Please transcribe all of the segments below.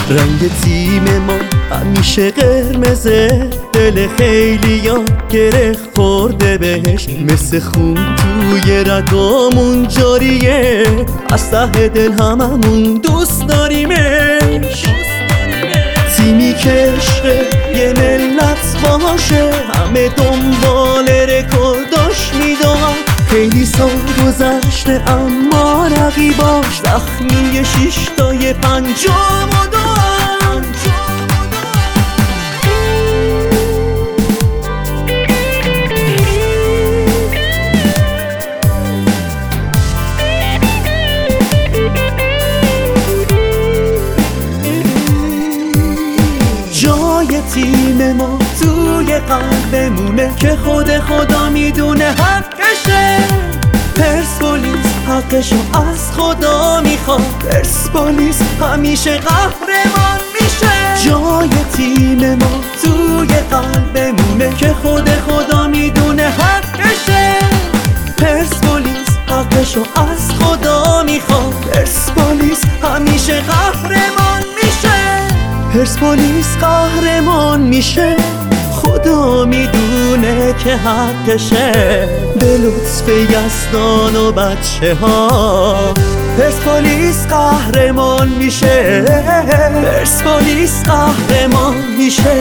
رنگ تیم ما همیشه قرمزه، دل خیلیا گره خورده بهش، مثل خون توی رگامون جاریه، از ته دل هممون دوست داریمش. تیمی که عشق یه ملت باشه، همه دنبال رکورداش میدونن، خیلی سال گذشته اما رقیباش زخمی 6 تا 52. جای تیم ما توی قلبمونه که خود خدا میدونه حقشه. پرسپولیس حقشو از خدا میخواد، پرسپولیس همیشه قهرمان میشه. جای تیم ما توی قلبمونه که خود خدا میدونه حقشه. پرسپولیس حقشو از خدا میخواد، پرسپولیس همیشه قهرمان میشه. پرسپولیس قهرمان میشه، خدا میدونه که حقشه، به لطف یزدان و بچه ها. پرسپولیس قهرمان میشه، پرسپولیس قهرمان میشه.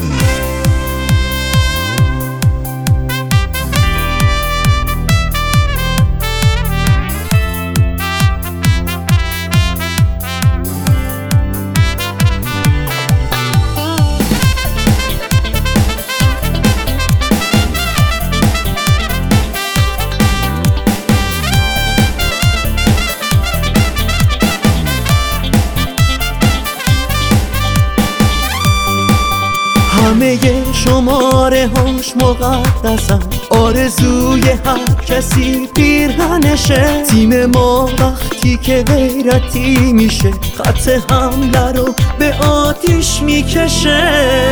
همه شماره هاش مقدسن، آرزوی هر کسی پیرهنشه. تیم ما وقتی که غیرتی میشه، خط حمله رو به آتیش میکشه.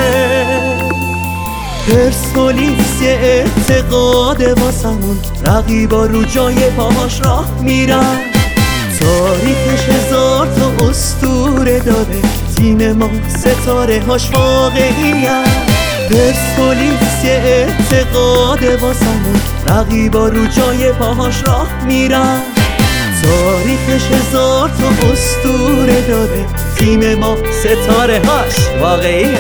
پرسپولیس یه اعتقاده واسمون، رقیبا رو جای پاهاش راه میرن، تاریخش 1000 تا اسطوره داره، تیم ما ستاره هاش واقعیه. پرسپولیس یه اعتقاده واسمون، رقیبا رو جای پاهاش راه میرن، تاریخش 1000 تا اسطوره داره، تیم ما ستاره هاش واقعیه.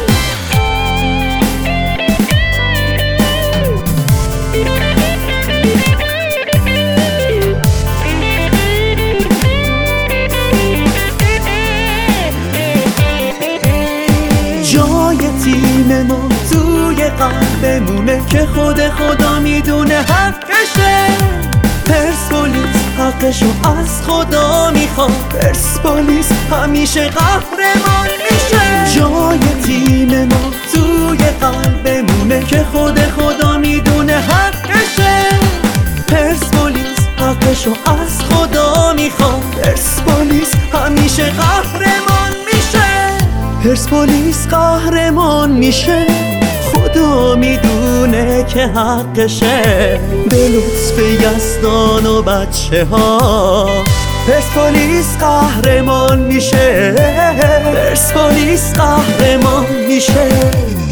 جای تیم ما توی قلبمونه که خود خدا میدونه حقشه. پرسپولیس حقشو از خدا میخواد، پرسپولیس همیشه قهرمان میشه. جای تیم ما توی قلبمونه که خود خدا میدونه حقشه. پرسپولیس حقشو از خدا میخواد، پرسپولیس همیشه قهرمان میشه. پرسپولیس قهرمان میشه، خدا میدونه که حقشه، به لطف یزدان و بچه ها. پرسپولیس قهرمان میشه، پرسپولیس قهرمان میشه.